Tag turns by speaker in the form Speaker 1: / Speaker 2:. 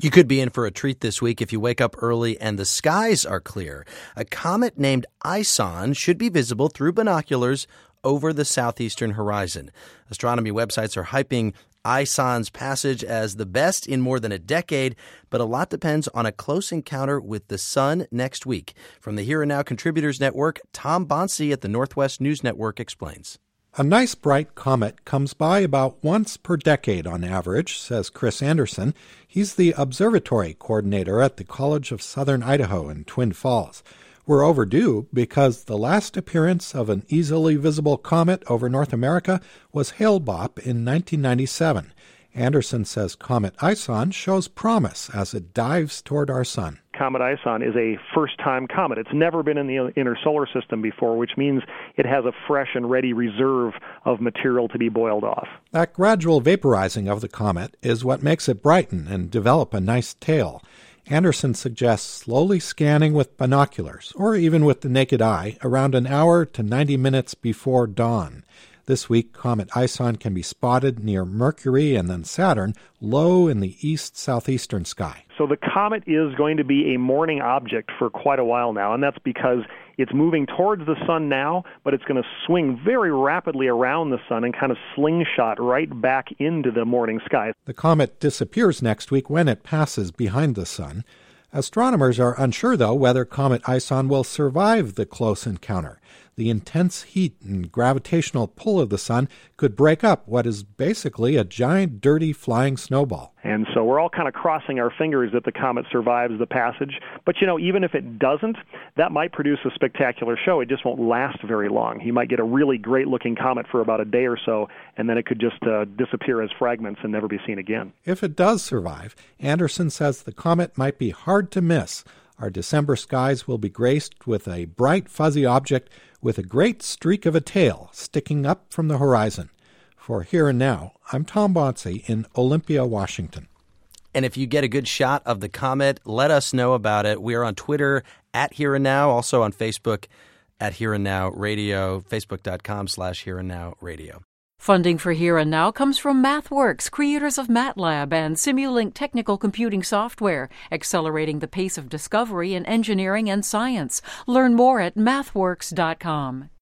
Speaker 1: You could be in for a treat this week if you wake up early and the skies are clear. A comet named ISON should be visible through binoculars over the southeastern horizon. Astronomy websites are hyping ISON's passage as the best in more than a decade, but a lot depends on a close encounter with the sun next week. From the Here and Now Contributors Network, Tom Bonsi at the Northwest News Network explains.
Speaker 2: A nice bright comet comes by about once per decade on average, says Chris Anderson. He's the observatory coordinator at the College of Southern Idaho in Twin Falls. We're overdue because the last appearance of an easily visible comet over North America was Hale-Bopp in 1997. Anderson says Comet ISON shows promise as it dives toward our sun.
Speaker 3: Comet ISON is a first-time comet. It's never been in the inner solar system before, which means it has a fresh and ready reserve of material to be boiled off.
Speaker 2: That gradual vaporizing of the comet is what makes it brighten and develop a nice tail. Anderson suggests slowly scanning with binoculars, or even with the naked eye, around an hour to 90 minutes before dawn. This week, Comet ISON can be spotted near Mercury and then Saturn, low in the east-southeastern sky.
Speaker 3: So the comet is going to be a morning object for quite a while now, and that's because it's moving towards the sun now, but it's going to swing very rapidly around the sun and kind of slingshot right back into the morning sky.
Speaker 2: The comet disappears next week when it passes behind the sun. Astronomers are unsure, though, whether Comet ISON will survive the close encounter. The intense heat and gravitational pull of the sun could break up what is basically a giant, dirty, flying snowball.
Speaker 3: And so we're all kind of crossing our fingers that the comet survives the passage. But, even if it doesn't, that might produce a spectacular show. It just won't last very long. You might get a really great-looking comet for about a day or so, and then it could just disappear as fragments and never be seen again.
Speaker 2: If it does survive, Anderson says the comet might be hard to miss. Our December skies will be graced with a bright, fuzzy object with a great streak of a tail sticking up from the horizon. For Here and Now, I'm Tom Bonsi in Olympia, Washington.
Speaker 1: And if you get a good shot of the comet, let us know about it. We are on Twitter at Here and Now, also on Facebook at Here and Now Radio, facebook.com/Here and Now Radio.
Speaker 4: Funding for Here and Now comes from MathWorks, creators of MATLAB and Simulink technical computing software, accelerating the pace of discovery in engineering and science. Learn more at mathworks.com.